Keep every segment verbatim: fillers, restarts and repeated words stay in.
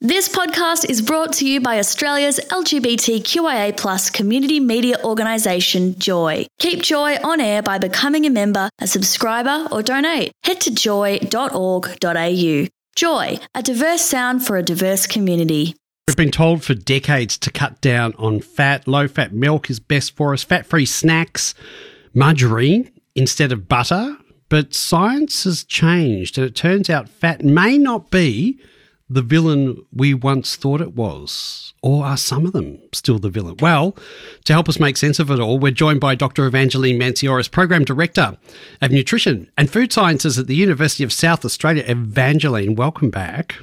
This podcast is brought to you by Australia's L G B T Q I A plus community media organisation, Joy. Keep Joy on air by becoming a member, a subscriber or donate. Head to joy dot org dot a u. Joy, a diverse sound for a diverse community. We've been told for decades to cut down on fat. Low-fat milk is best for us. Fat-free snacks, margarine instead of butter. But science has changed, and it turns out fat may not be the villain we once thought it was. Or are some of them still the villain? Well, to help us make sense of it all, we're joined by Doctor Evangeline Mancioris, Program Director of Nutrition and Food Sciences at the University of South Australia. Evangeline, welcome back.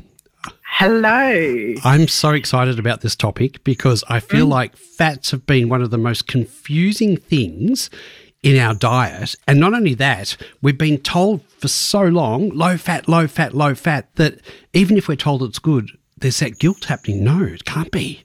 Hello. I'm so excited about this topic because I feel mm. like fats have been one of the most confusing things in our diet. And not only that, we've been told for so long, low fat, low fat, low fat, that even if we're told it's good, there's that guilt happening. No, it can't be.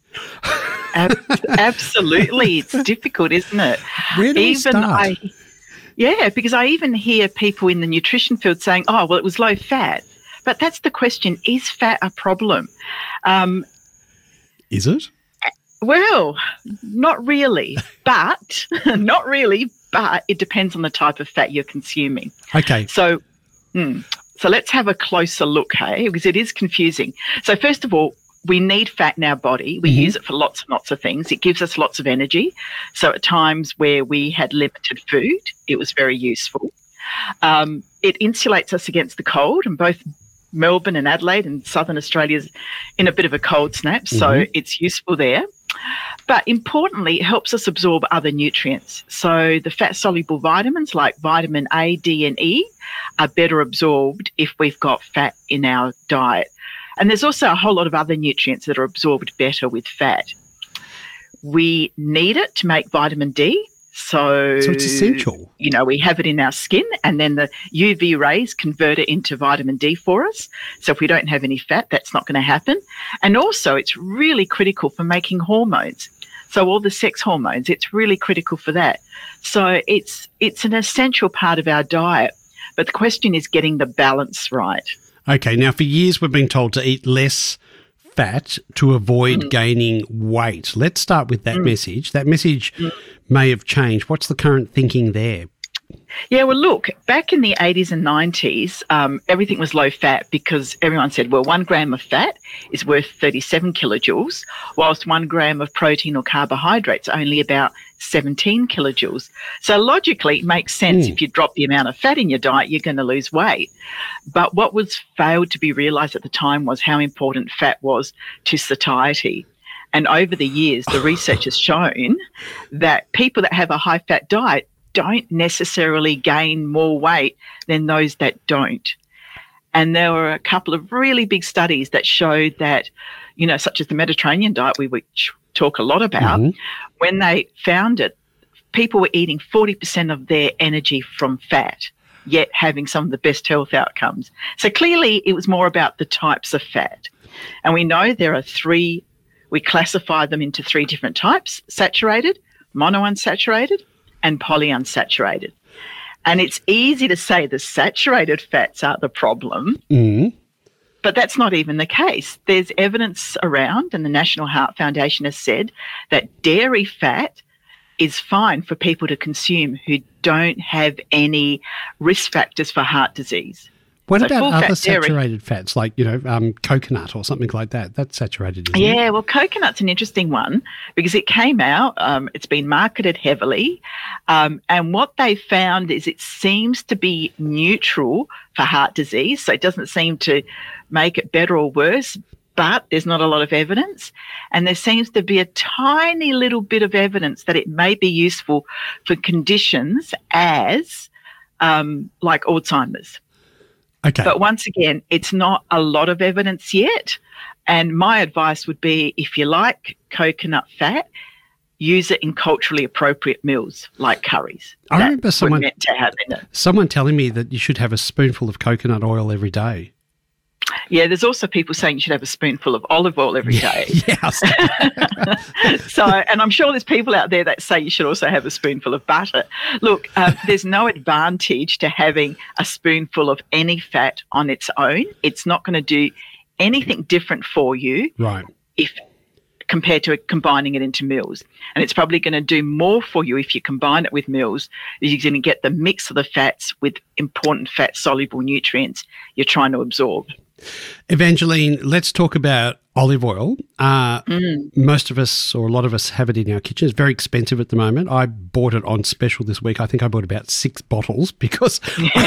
Absolutely. It's difficult, isn't it? Where do even we start? I, yeah, because I even hear people in the nutrition field saying, oh, well, it was low fat. But that's the question. Is fat a problem? Um, Is it? Well, not really, but not really, but it depends on the type of fat you're consuming. Okay. So, mm, so let's have a closer look, hey, because it is confusing. So first of all, we need fat in our body. We mm-hmm. use it for lots and lots of things. It gives us lots of energy. So at times where we had limited food, it was very useful. Um, it insulates us against the cold, and both Melbourne and Adelaide and Southern Australia's in a bit of a cold snap, so mm-hmm. it's useful there. But importantly, it helps us absorb other nutrients. So the fat-soluble vitamins like vitamin A, D and E are better absorbed if we've got fat in our diet. And there's also a whole lot of other nutrients that are absorbed better with fat. We need it to make vitamin D. So, so it's essential. You know, we have it in our skin, and then the U V rays convert it into vitamin D for us. So if we don't have any fat, that's not going to happen. And also it's really critical for making hormones. So all the sex hormones, it's really critical for that. So it's it's an essential part of our diet. But the question is getting the balance right. Okay, now for years we've been told to eat less fat to avoid mm. gaining weight. Let's start with that mm. message. That message mm. may have changed. What's the current thinking there? Yeah, well, look, back in the eighties and nineties, um, everything was low fat because everyone said, well, one gram of fat is worth thirty-seven kilojoules, whilst one gram of protein or carbohydrates are only about seventeen kilojoules. So logically, it makes sense mm. if you drop the amount of fat in your diet, you're going to lose weight. But what was failed to be realised at the time was how important fat was to satiety. And over the years, the research has shown that people that have a high-fat diet don't necessarily gain more weight than those that don't. And there were a couple of really big studies that showed that, you know, such as the Mediterranean diet, we which talk a lot about, mm-hmm. when they found it, people were eating forty percent of their energy from fat, yet having some of the best health outcomes. So clearly it was more about the types of fat. And we know there are three, we classify them into three different types: saturated, monounsaturated, and polyunsaturated. And it's easy to say the saturated fats are the problem, mm. but that's not even the case. There's evidence around, and the National Heart Foundation has said that dairy fat is fine for people to consume who don't have any risk factors for heart disease. What so about other fat dairy, saturated fats, like, you know, um, coconut or something like that? That's saturated, isn't yeah, it? well, coconut's an interesting one because it came out, um, it's been marketed heavily, um, and what they found is it seems to be neutral for heart disease, so it doesn't seem to make it better or worse, but there's not a lot of evidence. And there seems to be a tiny little bit of evidence that it may be useful for conditions as um, like Alzheimer's. Okay. But once again, it's not a lot of evidence yet. And my advice would be, if you like coconut fat, use it in culturally appropriate meals like curries. I remember someone, meant to have in it. someone telling me that you should have a spoonful of coconut oil every day. Yeah, there's also people saying you should have a spoonful of olive oil every day. Yes. So, and I'm sure there's people out there that say you should also have a spoonful of butter. Look, um, there's no advantage to having a spoonful of any fat on its own. It's not going to do anything different for you Right. if compared to combining it into meals. And it's probably going to do more for you if you combine it with meals. You're going to get the mix of the fats with important fat-soluble nutrients you're trying to absorb. Evangeline, let's talk about olive oil. Uh, Mm. Most of us, or a lot of us, have it in our kitchen. It's very expensive at the moment. I bought it on special this week. I think I bought about six bottles because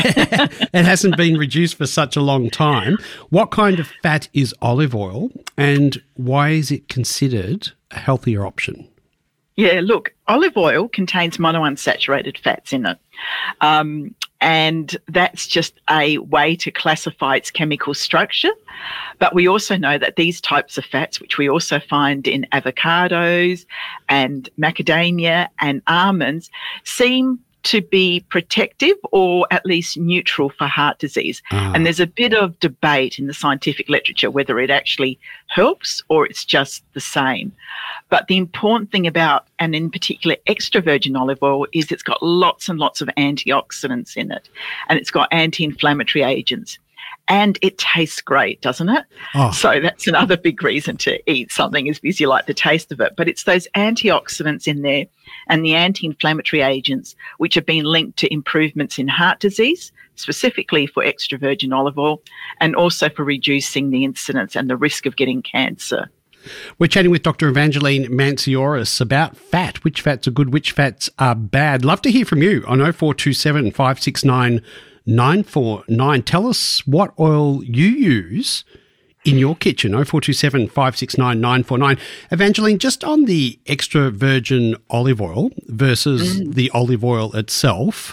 it hasn't been reduced for such a long time. What kind of fat is olive oil, and why is it considered a healthier option? Yeah, look, olive oil contains monounsaturated fats in it. Um, and that's just a way to classify its chemical structure. But we also know that these types of fats, which we also find in avocados and macadamia and almonds, seem to be protective or at least neutral for heart disease. Ah. And there's a bit of debate in the scientific literature whether it actually helps or it's just the same. But the important thing about, and in particular extra virgin olive oil, is it's got lots and lots of antioxidants in it, and it's got anti-inflammatory agents. And it tastes great, doesn't it? Oh. So that's another big reason to eat something, is because you like the taste of it. But it's those antioxidants in there and the anti-inflammatory agents which have been linked to improvements in heart disease, specifically for extra virgin olive oil, and also for reducing the incidence and the risk of getting cancer. We're chatting with Doctor Evangeline Mansioris about fat. Which fats are good, which fats are bad. Love to hear from you on oh four two seven, five six nine, nine four nine. Tell us what oil you use in your kitchen, oh four two seven, five six nine, nine four nine. Evangeline, just on the extra virgin olive oil versus mm. the olive oil itself,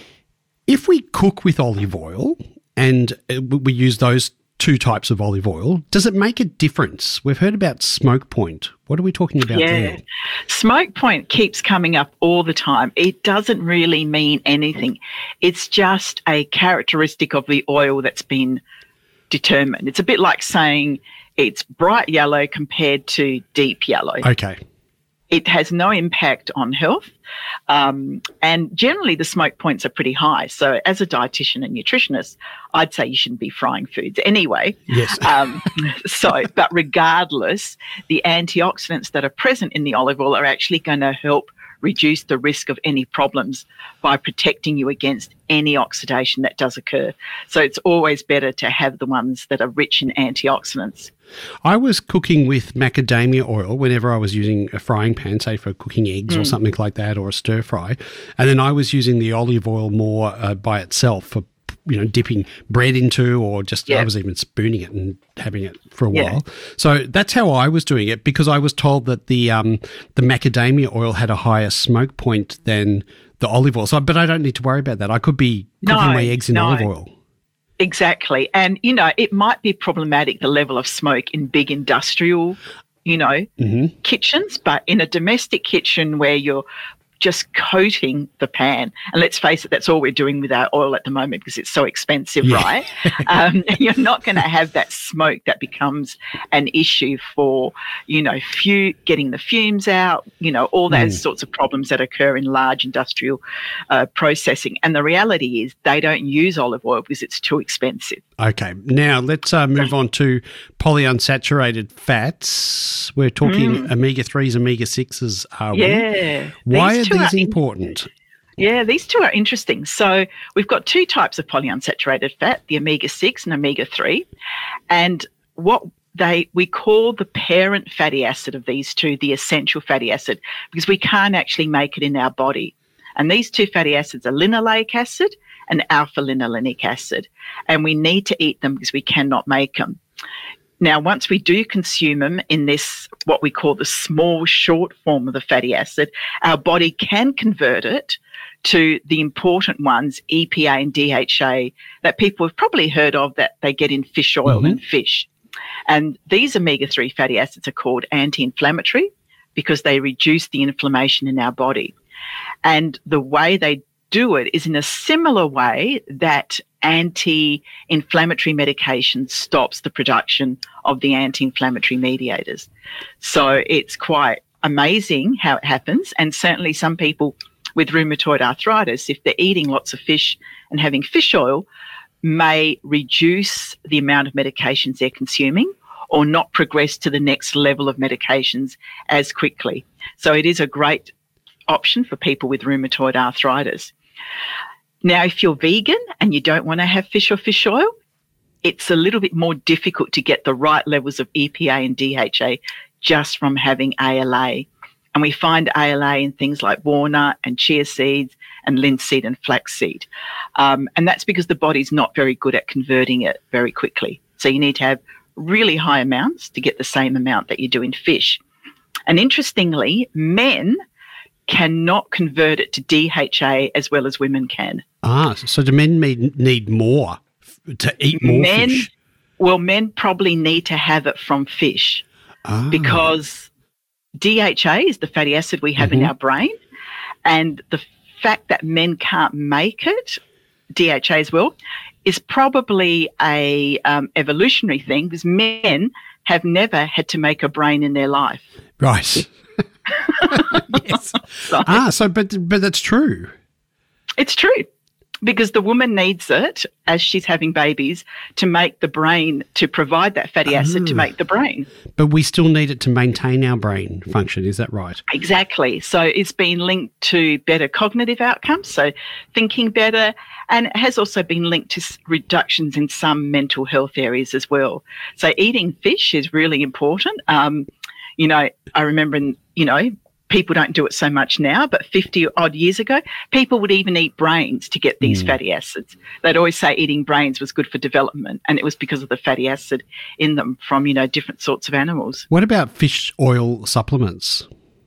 if we cook with olive oil and we use those two types of olive oil, does it make a difference? We've heard about smoke point. What are we talking about yeah. there? Smoke point keeps coming up all the time. It doesn't really mean anything. It's just a characteristic of the oil that's been determined. It's a bit like saying it's bright yellow compared to deep yellow. Okay. It has no impact on health. Um, and generally the smoke points are pretty high. So as a dietitian and nutritionist, I'd say you shouldn't be frying foods anyway. Yes. um, so, but regardless, the antioxidants that are present in the olive oil are actually going to help reduce the risk of any problems by protecting you against any oxidation that does occur. So it's always better to have the ones that are rich in antioxidants. I was cooking with macadamia oil whenever I was using a frying pan, say for cooking eggs mm. or something like that, or a stir fry. And then I was using the olive oil more uh, by itself for, you know, dipping bread into, or just yeah. I was even spooning it and having it for a yeah. while. So that's how I was doing it, because I was told that the um, the macadamia oil had a higher smoke point than the olive oil. So, but I don't need to worry about that. I could be cooking no, my eggs in no. olive oil. Exactly. And, you know, it might be problematic, the level of smoke in big industrial, you know, mm-hmm. kitchens, but in a domestic kitchen where you're just coating the pan, and let's face it, that's all we're doing with our oil at the moment because it's so expensive, yeah. right? um, you're not going to have that smoke that becomes an issue for, you know, fu- getting the fumes out, you know, all those mm. sorts of problems that occur in large industrial uh, processing. And the reality is they don't use olive oil because it's too expensive. Okay, now let's uh, move on to polyunsaturated fats. We're talking mm. omega threes, omega sixes, are we? Yeah. Why these are these are important? In- yeah, these two are interesting. So we've got two types of polyunsaturated fat, the omega six and omega three. And what they we call the parent fatty acid of these two the essential fatty acid, because we can't actually make it in our body. And these two fatty acids are linoleic acid and alpha-linolenic acid. And we need to eat them because we cannot make them. Now, once we do consume them in this, what we call the small, short form of the fatty acid, our body can convert it to the important ones, E P A and D H A, that people have probably heard of, that they get in fish oil mm-hmm. and fish. And these omega three fatty acids are called anti-inflammatory because they reduce the inflammation in our body. And the way they do it is in a similar way that anti-inflammatory medication stops the production of the anti-inflammatory mediators. So it's quite amazing how it happens. And certainly some people with rheumatoid arthritis, if they're eating lots of fish and having fish oil, may reduce the amount of medications they're consuming or not progress to the next level of medications as quickly. So it is a great option for people with rheumatoid arthritis. Now, if you're vegan and you don't want to have fish or fish oil, it's a little bit more difficult to get the right levels of E P A and D H A just from having A L A. And we find A L A in things like walnut and chia seeds and linseed and flaxseed. Um, and that's because the body's not very good at converting it very quickly. So you need to have really high amounts to get the same amount that you do in fish. And interestingly, men cannot convert it to D H A as well as women can. Ah, so do men need, need more to eat more men, fish? Well, men probably need to have it from fish Ah. because D H A is the fatty acid we have Mm-hmm. in our brain, and the fact that men can't make it, D H A as well, is probably a um, evolutionary thing because men have never had to make a brain in their life. Right. Yes. So Ah, so but but that's true. it's true because the woman needs it as she's having babies to make the brain, to provide that fatty acid to Ah. make the brain. But we still need it to maintain our brain function. Is that right? Exactly. So it's been linked to better cognitive outcomes, so thinking better, and it has also been linked to s- reductions in some mental health areas as well. So eating fish is really important. Um, you know, I remember, in, you know, people don't do it so much now, but fifty odd years ago, people would even eat brains to get these Mm. fatty acids. They'd always say eating brains was good for development, and it was because of the fatty acid in them from, you know, different sorts of animals. What about fish oil supplements?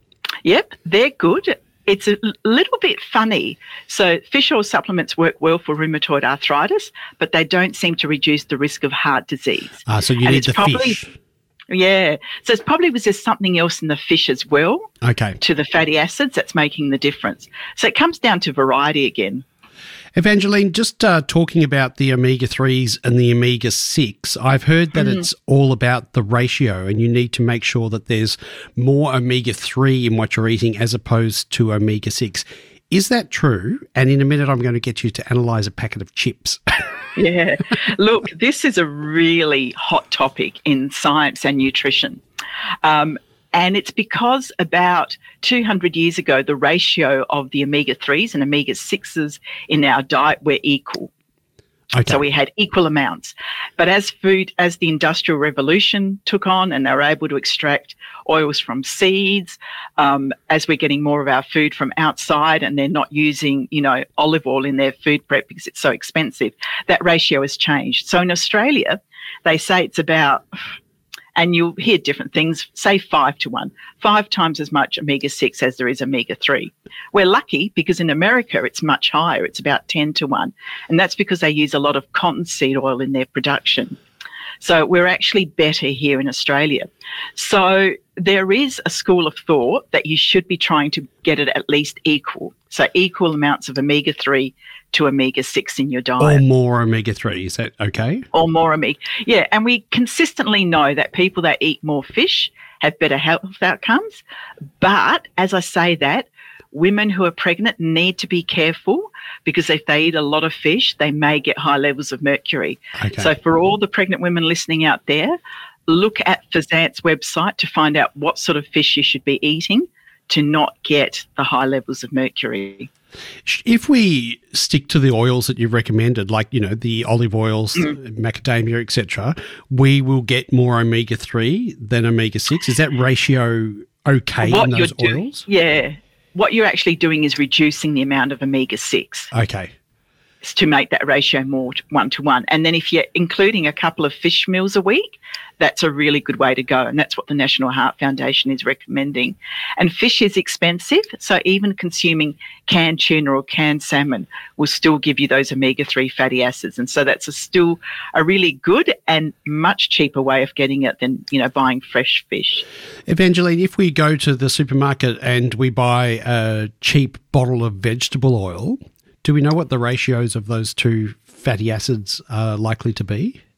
Yep, they're good. It's a l- little bit funny. So fish oil supplements work well for rheumatoid arthritis, but they don't seem to reduce the risk of heart disease. Ah, so you And need it's the probably- fish. Yeah. So it's probably was there something else in the fish as well Okay. to the fatty acids that's making the difference. So it comes down to variety again. Evangeline, just uh, talking about the omega threes and the omega six, I've heard that it's all about the ratio and you need to make sure that there's more omega three in what you're eating as opposed to omega six. Is that true? And in a minute, I'm going to get you to analyse a packet of chips. Yeah. Look, this is a really hot topic in science and nutrition. Um, and it's because about two hundred years ago, the ratio of the omega threes and omega sixes in our diet were equal. Okay. So we had equal amounts. But as food, as the Industrial Revolution took on and they were able to extract oils from seeds, um, as we're getting more of our food from outside and they're not using, you know, olive oil in their food prep because it's so expensive, that ratio has changed. So in Australia, they say it's about, and you'll hear different things, say five to one, five times as much omega six as there is omega three. We're lucky because in America it's much higher. It's about ten to one. And that's because they use a lot of cottonseed oil in their production. So we're actually better here in Australia. So there is a school of thought that you should be trying to get it at least equal. So equal amounts of omega three to omega six in your or diet. more omega three. Is that okay? Or more omega. Yeah, and we consistently know that people that eat more fish have better health outcomes. But as I say that, women who are pregnant need to be careful because if they eat a lot of fish, they may get high levels of mercury. Okay. So for all the pregnant women listening out there, look at Fazant's website to find out what sort of fish you should be eating to not get the high levels of mercury. If we stick to the oils that you've recommended, like, you know, the olive oils, Mm. macadamia, et cetera, we will get more omega three than omega six. Is that ratio okay in those doing, oils? yeah, what you're actually doing is reducing the amount of omega six Okay. to make that ratio more to one to one. And then if you're including a couple of fish meals a week, that's a really good way to go. And that's what the National Heart Foundation is recommending. And fish is expensive, so even consuming canned tuna or canned salmon will still give you those omega three fatty acids. And so that's a still a really good and much cheaper way of getting it than, you know, buying fresh fish. Evangeline, if we go to the supermarket and we buy a cheap bottle of vegetable oil, do we know what the ratios of those two fatty acids are likely to be?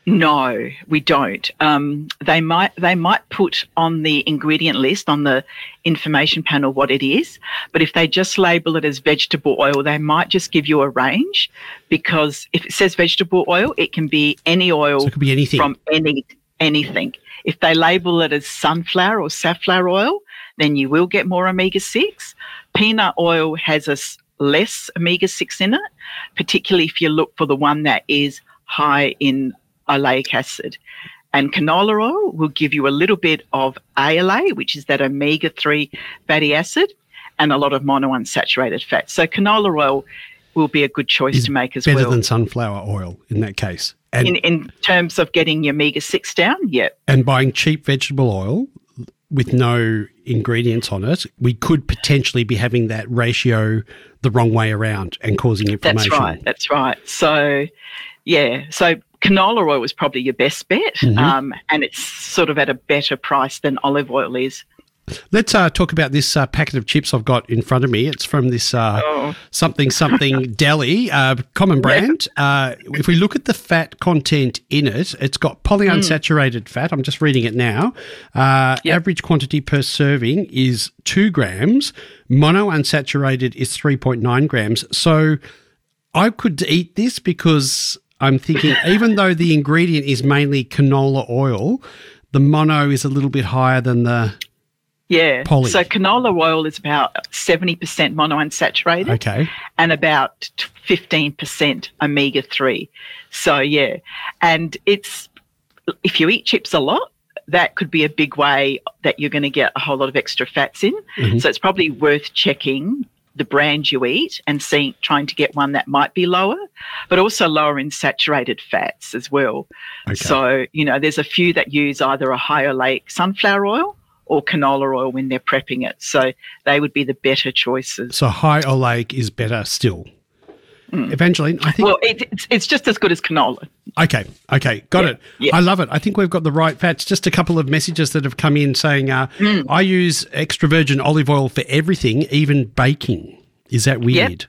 No, we don't. Um, they might they might put on the ingredient list, on the information panel, what it is, but if they just label it as vegetable oil, they might just give you a range, because if it says vegetable oil, it can be any oil. So it could be anything. From any anything. If they label it as sunflower or safflower oil, then you will get more omega six. Peanut oil has a s- less omega six in it, particularly if you look for the one that is high in oleic acid. And canola oil will give you a little bit of A L A, which is that omega three fatty acid, and a lot of monounsaturated fat. So canola oil will be a good choice Is to make as better well. Better than sunflower oil in that case. And, in, in terms of getting your omega six down, yeah. And buying cheap vegetable oil with no ingredients on it, we could potentially be having that ratio the wrong way around and causing inflammation. That's right. That's right. So, yeah. So canola oil is probably your best bet, Mm-hmm. um, and it's sort of at a better price than olive oil is. Let's uh, talk about this uh, packet of chips I've got in front of me. It's from this uh, Oh. something something deli, uh, common brand. Uh, if we look at the fat content in it, it's got polyunsaturated fat. I'm just reading it now. Uh, Yep. Average quantity per serving is two grams. Monounsaturated is three point nine grams. So I could eat this because I'm thinking, even though the ingredient is mainly canola oil, the mono is a little bit higher than the... Yeah. Poly. So canola oil is about seventy percent monounsaturated Okay. and about fifteen percent omega three. So, yeah. And it's, if you eat chips a lot, that could be a big way that you're going to get a whole lot of extra fats in. Mm-hmm. So it's probably worth checking the brand you eat and seeing, trying to get one that might be lower, but also lower in saturated fats as well. Okay. So, you know, there's a few that use either a high oleic sunflower oil or canola oil when they're prepping it. So they would be the better choices. So high oleic is better still. Mm. Evangeline, I think... Well, it, it's, it's just as good as canola. Okay, okay, got Yeah, it. yeah. I love it. I think we've got the right fats. Just a couple of messages that have come in saying, uh, Mm. I use extra virgin olive oil for everything, even baking. Is that weird?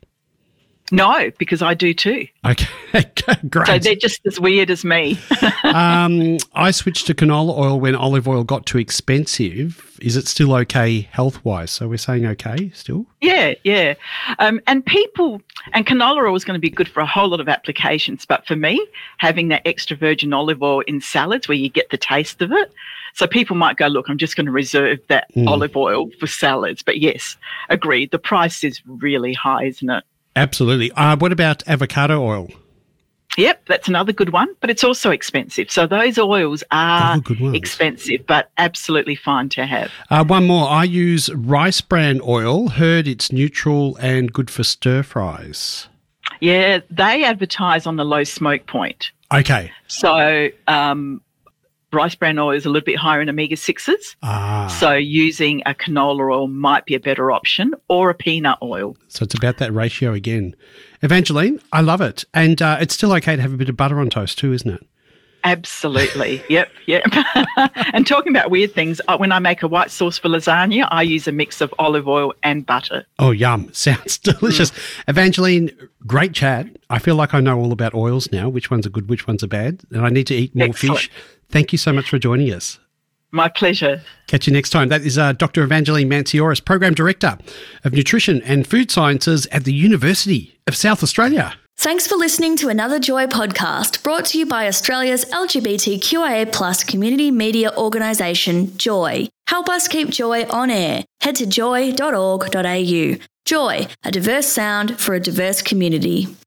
No, because I do too. Okay, great. So they're just as weird as me. um, I switched to canola oil when olive oil got too expensive. Is it still okay health-wise? So we're saying okay still? Yeah, yeah. Um, and people, and canola oil is going to be good for a whole lot of applications. But for me, having that extra virgin olive oil in salads where you get the taste of it. So people might go, look, I'm just going to reserve that Mm. olive oil for salads. But yes, agreed. The price is really high, isn't it? Absolutely. Uh, what about avocado oil? Yep, that's another good one, but it's also expensive. So those oils are Oh, good ones. expensive, but absolutely fine to have. Uh, one more. I use rice bran oil. Heard it's neutral and good for stir fries. Yeah, they advertise on the low smoke point. Okay. So um, rice bran oil is a little bit higher in omega sixes. Ah. So using a canola oil might be a better option, or a peanut oil. So it's about that ratio again. Evangeline, I love it. And uh, it's still okay to have a bit of butter on toast too, isn't it? Absolutely. Yep, yep. And talking about weird things, uh, when I make a white sauce for lasagna, I use a mix of olive oil and butter. Oh, yum. Sounds delicious. Mm. Evangeline, great chat. I feel like I know all about oils now, which ones are good, which ones are bad. And I need to eat more Excellent. fish. Thank you so much for joining us. My pleasure. Catch you next time. That is uh, Doctor Evangeline Mancioris, Program Director of Nutrition and Food Sciences at the University of South Australia. Thanks for listening to another Joy podcast brought to you by Australia's L G B T Q I A plus community media organisation, Joy. Help us keep Joy on air. Head to joy dot org dot a u. Joy, a diverse sound for a diverse community.